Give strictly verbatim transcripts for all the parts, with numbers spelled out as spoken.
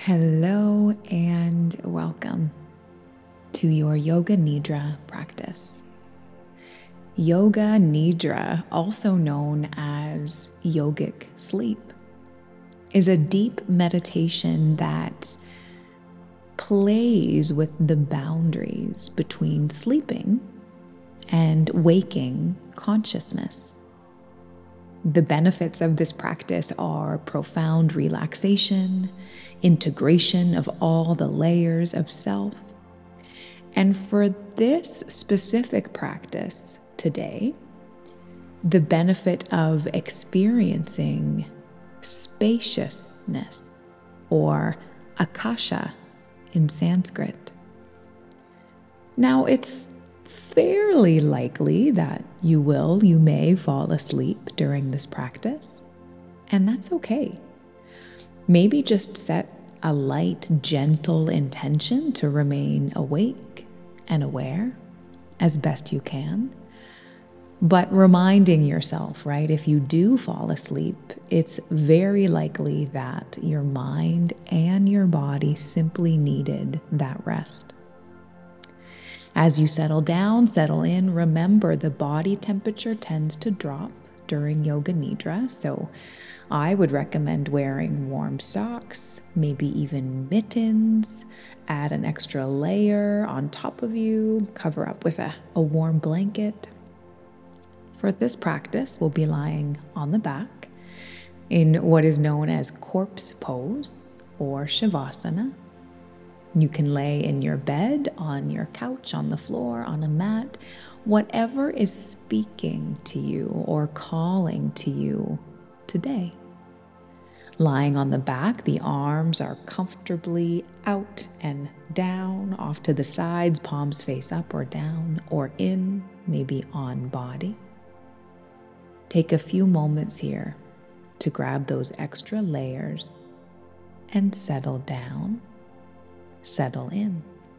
Hello and welcome to your Yoga Nidra practice. Yoga Nidra, also known as yogic sleep, is a deep meditation that plays with the boundaries between sleeping and waking consciousness. The benefits of this practice are profound relaxation, integration of all the layers of self. And for this specific practice today, the benefit of experiencing spaciousness, or akasha in Sanskrit. Now, it's fairly likely that you will, you may fall asleep during this practice, and that's okay. Maybe just set a light, gentle intention to remain awake and aware as best you can. But reminding yourself, right, if you do fall asleep, it's very likely that your mind and your body simply needed that rest. As you settle down, settle in, remember the body temperature tends to drop during Yoga Nidra, so I would recommend wearing warm socks, maybe even mittens, add an extra layer on top of you, cover up with a, a warm blanket. For this practice, we'll be lying on the back in what is known as corpse pose or Shavasana. You can lay in your bed, on your couch, on the floor, on a mat, whatever is speaking to you or calling to you today. Lying on the back, the arms are comfortably out and down, off to the sides, palms face up or down, or in, maybe on body. Take a few moments here to grab those extra layers and settle down. Settle in.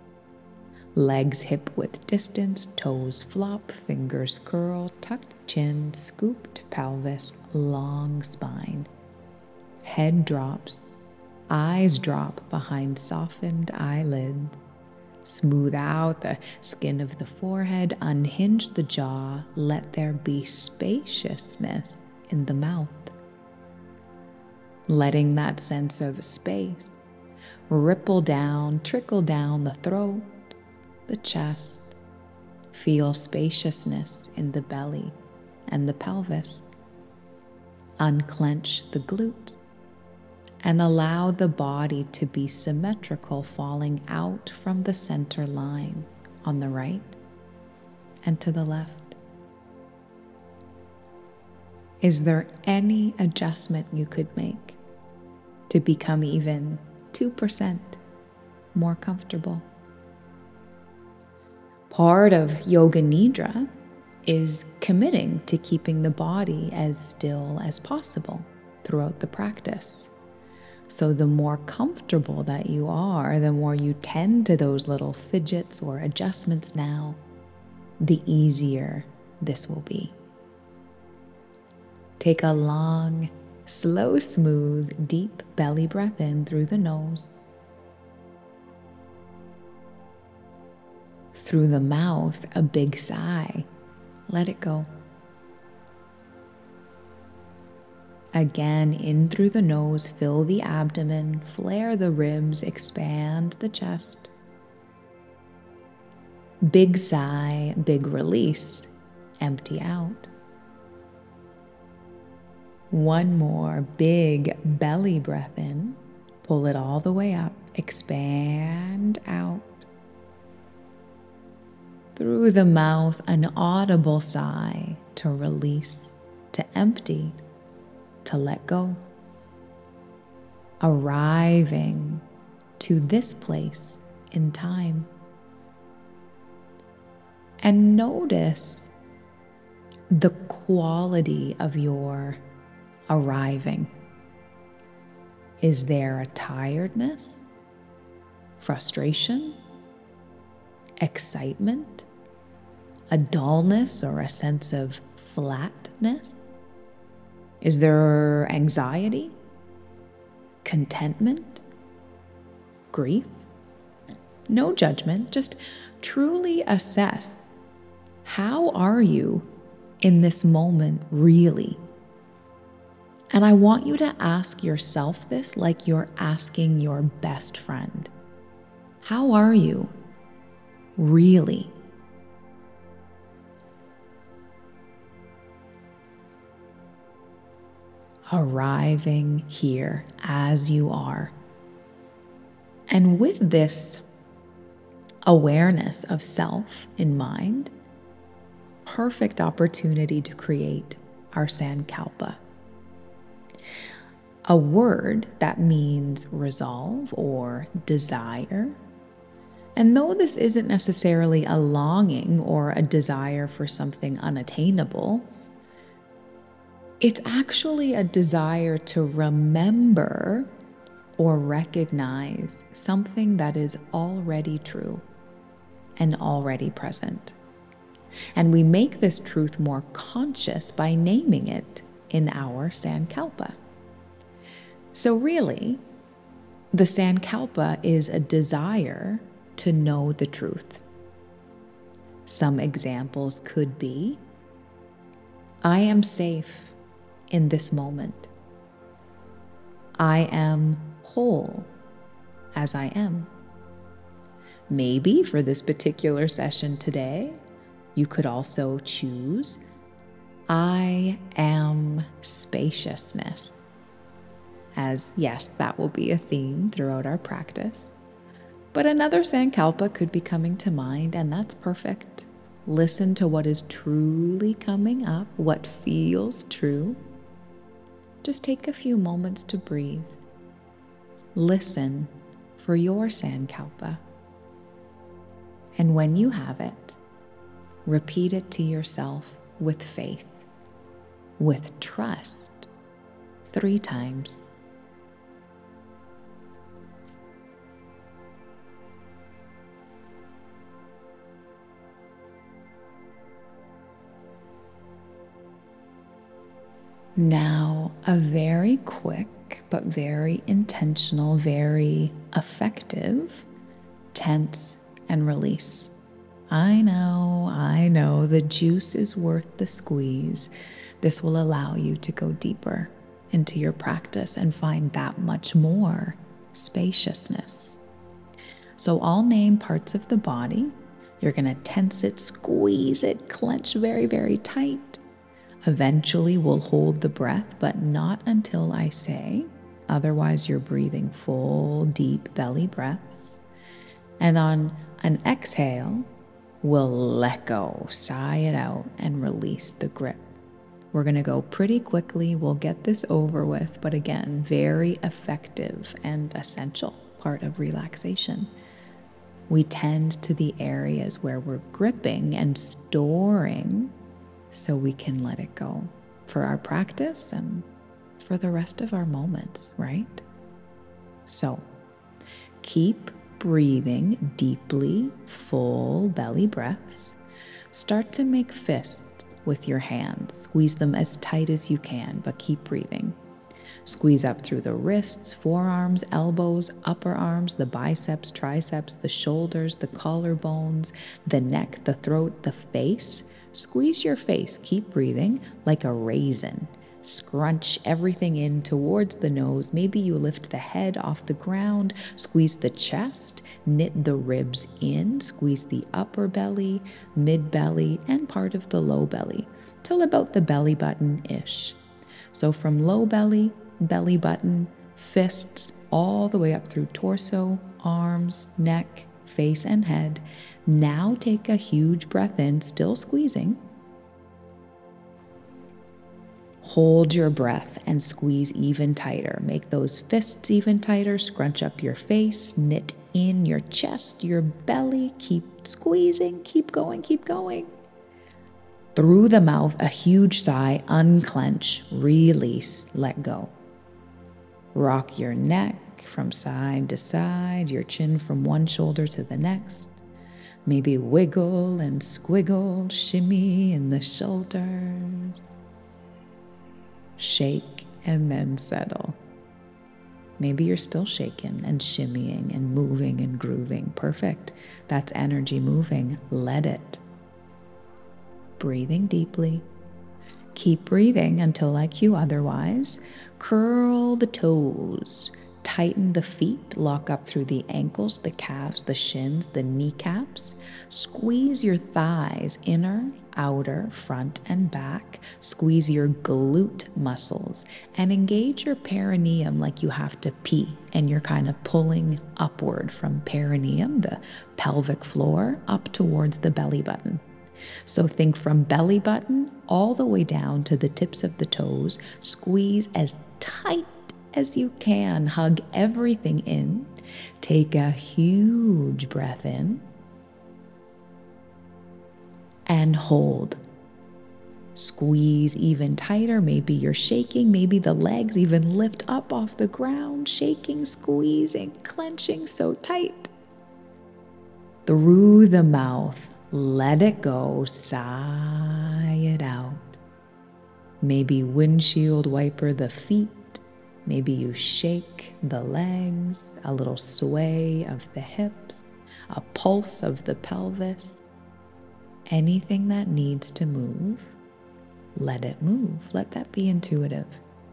Legs hip width distance, toes flop, fingers curl, tucked chin, scooped pelvis, long spine. Head drops, eyes drop behind softened eyelids. Smooth out the skin of the forehead, unhinge the jaw, let there be spaciousness in the mouth. Letting that sense of space ripple down, trickle down the throat, the chest. Feel spaciousness in the belly and the pelvis. Unclench the glutes and allow the body to be symmetrical, falling out from the center line on the right and to the left. Is there any adjustment you could make to become even two percent more comfortable? Part of Yoga Nidra is committing to keeping the body as still as possible throughout the practice. So the more comfortable that you are, the more you tend to those little fidgets or adjustments now, the easier this will be. Take a long, slow, smooth, deep belly breath in through the nose. Through the mouth, a big sigh. Let it go. Again, in through the nose, fill the abdomen, flare the ribs, expand the chest. Big sigh, big release, empty out. One more big belly breath in, pull it all the way up, expand out. Through the mouth, an audible sigh to release, to empty, to let go. Arriving to this place in time. And notice the quality of your arriving. Is there a tiredness, frustration, excitement, a dullness or a sense of flatness? Is there anxiety, contentment, grief. No judgment, just truly assess, how are you in this moment really? And I want you to ask yourself this like you're asking your best friend. How are you really? Arriving here as you are. And with this awareness of self in mind, perfect opportunity to create our Sankalpa. A word that means resolve or desire. And though this isn't necessarily a longing or a desire for something unattainable, it's actually a desire to remember or recognize something that is already true and already present. And we make this truth more conscious by naming it in our Sankalpa. So really, the Sankalpa is a desire to know the truth. Some examples could be, I am safe in this moment. I am whole as I am. Maybe for this particular session today, you could also choose, I am spaciousness. As yes, that will be a theme throughout our practice. But another Sankalpa could be coming to mind, and that's perfect. Listen to what is truly coming up, what feels true. Just take a few moments to breathe. Listen for your Sankalpa. And when you have it, repeat it to yourself with faith, with trust, three times. Now, a very quick but very intentional, very effective tense and release. I know, I know, the juice is worth the squeeze. This will allow you to go deeper into your practice and find that much more spaciousness. So I'll name parts of the body. You're going to tense it, squeeze it, clench very, very tight. Eventually, we'll hold the breath, but not until I say. Otherwise, you're breathing full, deep belly breaths. And on an exhale, we'll let go, sigh it out, and release the grip. We're going to go pretty quickly. We'll get this over with, but again, very effective and essential part of relaxation. We tend to the areas where we're gripping and storing so we can let it go for our practice and for the rest of our moments, right? So keep breathing deeply, full belly breaths. Start to make fists with your hands. Squeeze them as tight as you can, but keep breathing. Squeeze up through the wrists, forearms, elbows, upper arms, the biceps, triceps, the shoulders, the collarbones, the neck, the throat, the face. Squeeze your face. Keep breathing like a raisin. Scrunch everything in towards the nose. Maybe you lift the head off the ground. Squeeze the chest. Knit the ribs in. Squeeze the upper belly, mid belly, and part of the low belly till about the belly button-ish. So from low belly, belly button, fists, all the way up through torso, arms, neck, face, and head. Now take a huge breath in, still squeezing. Hold your breath and squeeze even tighter. Make those fists even tighter. Scrunch up your face, knit in your chest, your belly. Keep squeezing, keep going, keep going. Through the mouth, a huge sigh, unclench, release, let go. Rock your neck from side to side, your chin from one shoulder to the next. Maybe wiggle and squiggle, shimmy in the shoulders. Shake and then settle. Maybe you're still shaking and shimmying and moving and grooving. Perfect. That's energy moving. Let it. Breathing deeply. Keep breathing until I cue otherwise. Curl the toes. Tighten the feet. Lock up through the ankles, the calves, the shins, the kneecaps. Squeeze your thighs, inner, outer, front, and back. Squeeze your glute muscles and engage your perineum like you have to pee, and you're kind of pulling upward from perineum, the pelvic floor, up towards the belly button. So think from belly button all the way down to the tips of the toes. Squeeze as tight as you can. Hug everything in. Take a huge breath in. And hold. Squeeze even tighter. Maybe you're shaking. Maybe the legs even lift up off the ground. Shaking, squeezing, clenching so tight. Through the mouth. Let it go, sigh it out. Maybe windshield wiper the feet. Maybe you shake the legs, a little sway of the hips, a pulse of the pelvis. Anything that needs to move, let it move. Let that be intuitive.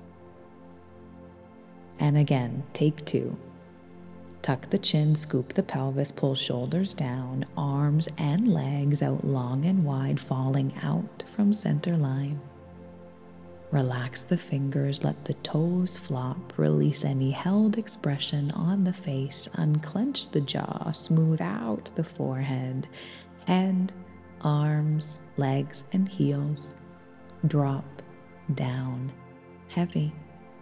And again, take two. Tuck the chin, scoop the pelvis, pull shoulders down, arms and legs out long and wide, falling out from center line. Relax the fingers, let the toes flop, release any held expression on the face, unclench the jaw, smooth out the forehead, head, arms, legs, and heels. Drop down heavy.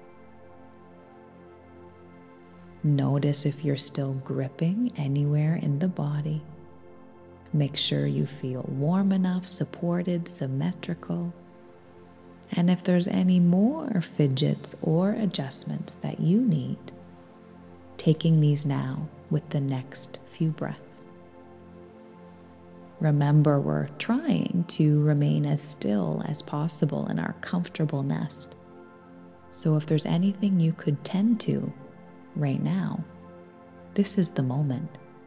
Notice if you're still gripping anywhere in the body. Make sure you feel warm enough, supported, symmetrical. And if there's any more fidgets or adjustments that you need, taking these now with the next few breaths. Remember, we're trying to remain as still as possible in our comfortable nest. So if there's anything you could tend to right now, this is the moment.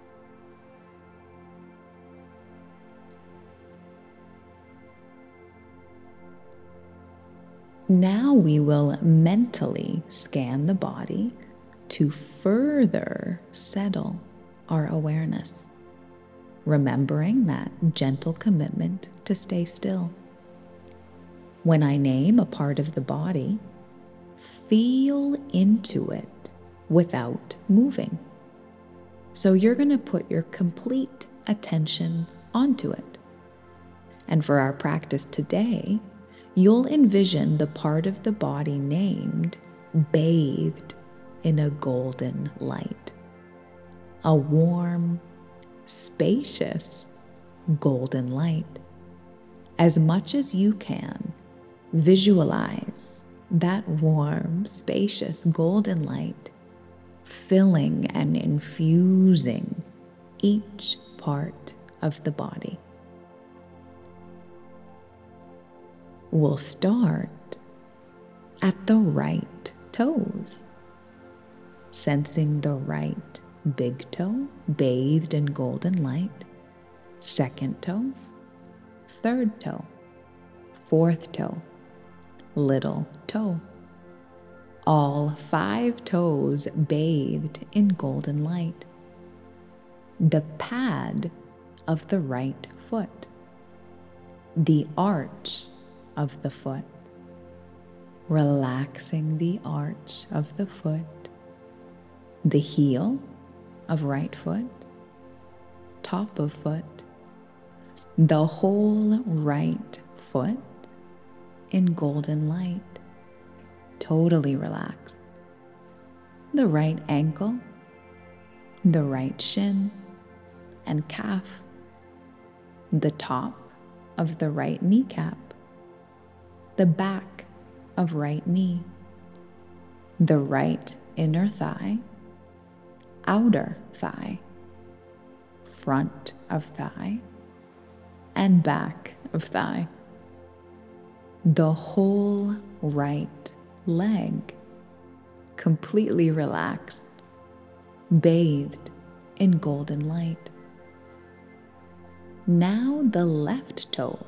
Now we will mentally scan the body to further settle our awareness, remembering that gentle commitment to stay still. When I name a part of the body, feel into it without moving. So you're going to put your complete attention onto it. And for our practice today, you'll envision the part of the body named bathed in a golden light. A warm, spacious golden light. As much as you can, visualize that warm, spacious golden light filling and infusing each part of the body. We'll start at the right toes, sensing the right big toe bathed in golden light, second toe, third toe, fourth toe, little toe. All five toes bathed in golden light. The pad of the right foot. The arch of the foot. Relaxing the arch of the foot. The heel of right foot. Top of foot. The whole right foot in golden light. Totally relaxed. The right ankle, the right shin and calf, the top of the right kneecap, the back of right knee, the right inner thigh, outer thigh, front of thigh, and back of thigh. The whole right leg, completely relaxed, bathed in golden light. Now the left toe,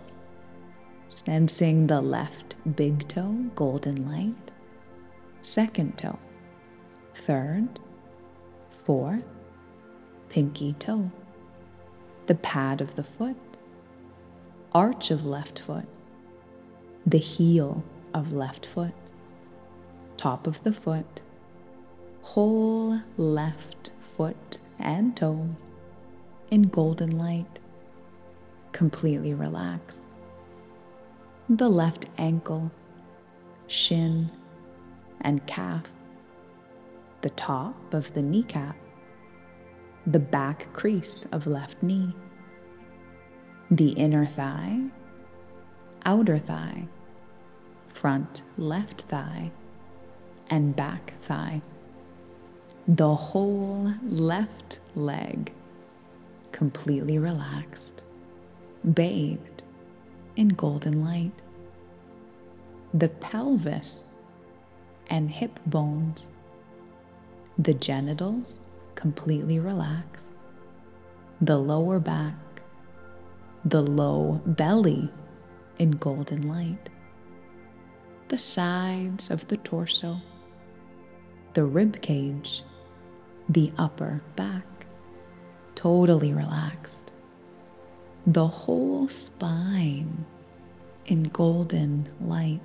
sensing the left big toe, golden light, second toe, third, fourth, pinky toe, the pad of the foot, arch of left foot, the heel of left foot, top of the foot, whole left foot and toes in golden light, completely relaxed. The left ankle, shin, and calf, the top of the kneecap, the back crease of left knee, the inner thigh, outer thigh, front left thigh, and back thigh, the whole left leg, completely relaxed, bathed in golden light. The pelvis and hip bones, the genitals completely relaxed, the lower back, the low belly in golden light, the sides of the torso, the rib cage, the upper back, totally relaxed, the whole spine in golden light,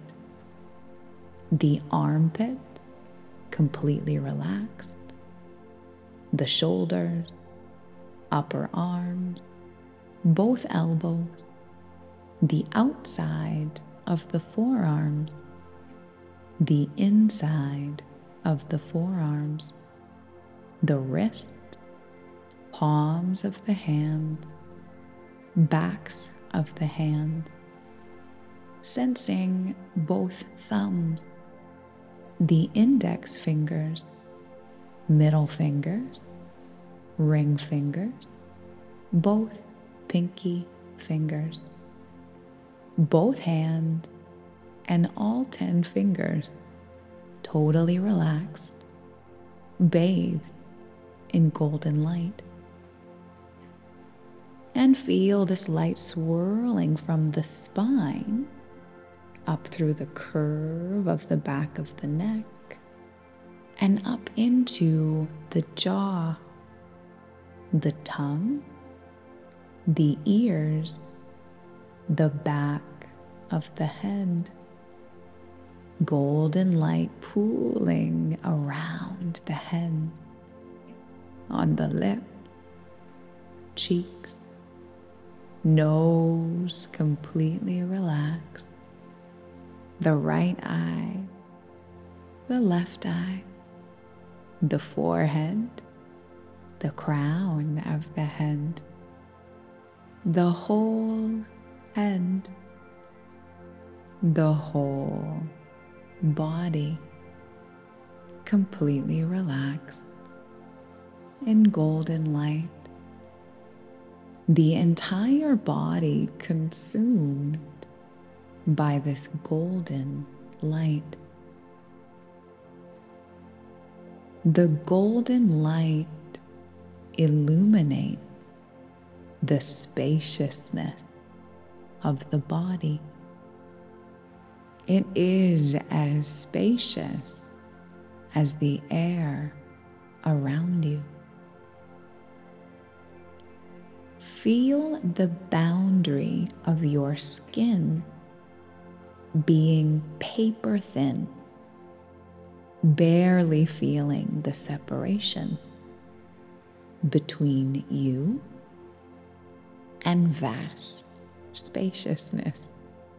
the armpit completely relaxed, the shoulders, upper arms, both elbows, the outside of the forearms, the inside of the forearms, the wrist, palms of the hand, backs of the hands, sensing both thumbs, the index fingers, middle fingers, ring fingers, both pinky fingers, both hands and all ten fingers totally relaxed, bathed in golden light. And feel this light swirling from the spine up through the curve of the back of the neck and up into the jaw, the tongue, the ears, the back of the head. Golden light pooling around the head, on the lip, cheeks, nose completely relaxed, the right eye, the left eye, the forehead, the crown of the head, the whole head, the whole body completely relaxed in golden light. The entire body consumed by this golden light. The golden light illuminates the spaciousness of the body. It is as spacious as the air around you. Feel the boundary of your skin being paper thin, barely feeling the separation between you and vast spaciousness.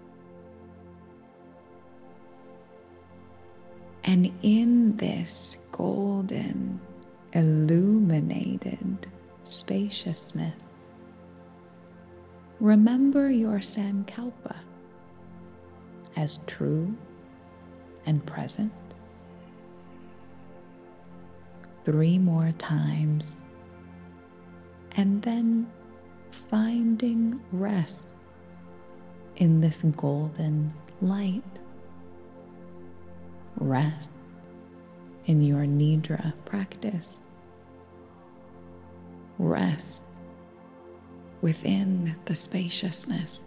And in this golden, illuminated spaciousness, remember your Sankalpa as true and present. Three more times, and then finding rest in this golden light. Rest in your Nidra practice. Rest within the spaciousness.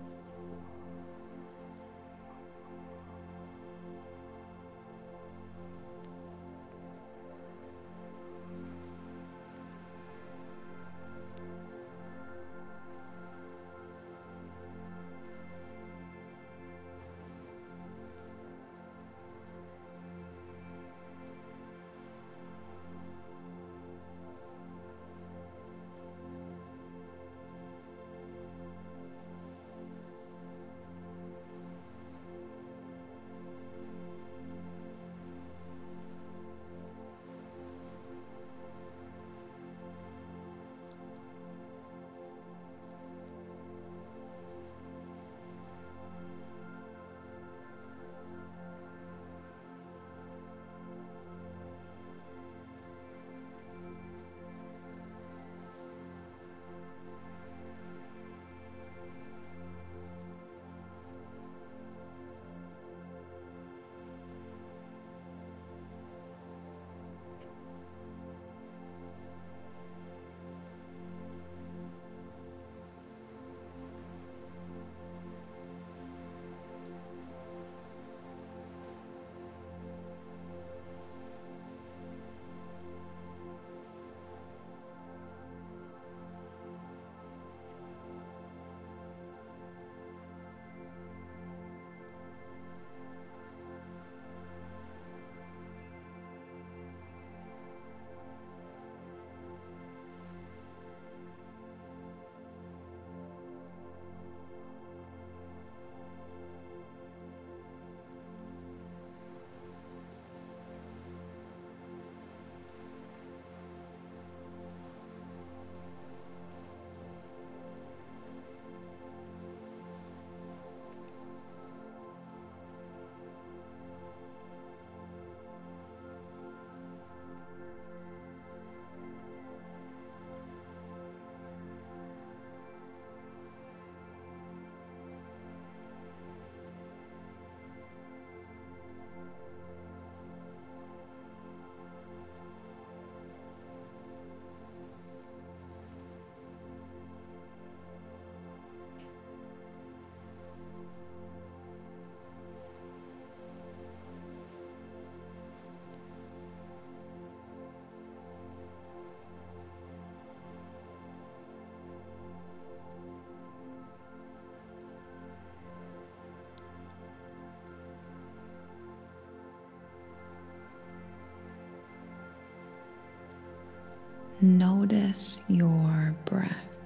Notice your breath.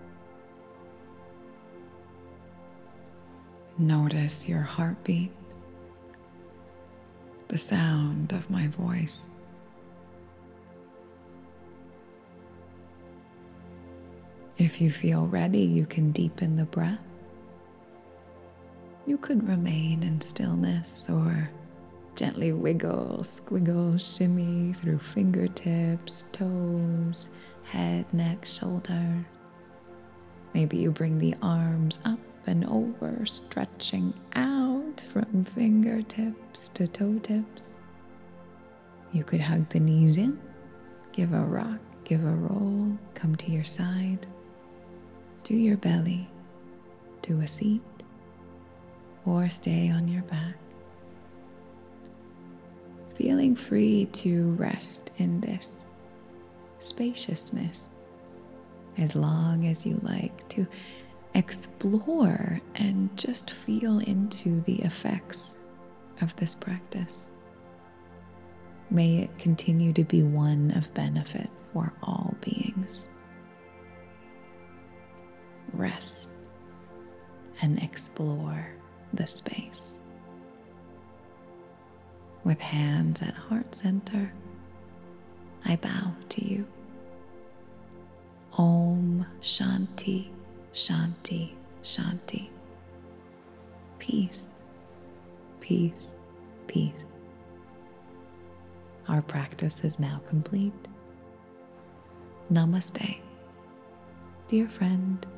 Notice your heartbeat, the sound of my voice. If you feel ready, you can deepen the breath. You could remain in stillness or gently wiggle, squiggle, shimmy through fingertips, toes, head, neck, shoulder. Maybe you bring the arms up and over, stretching out from fingertips to toe tips. You could hug the knees in, give a rock, give a roll, come to your side, to your belly, to a seat, or stay on your back. Feeling free to rest in this spaciousness as long as you like, to explore and just feel into the effects of this practice. May it continue to be one of benefit for all beings. Rest and explore the space. With hands at heart center, I bow to you. Om Shanti, Shanti, Shanti. Peace, peace, peace. Our practice is now complete. Namaste, dear friend.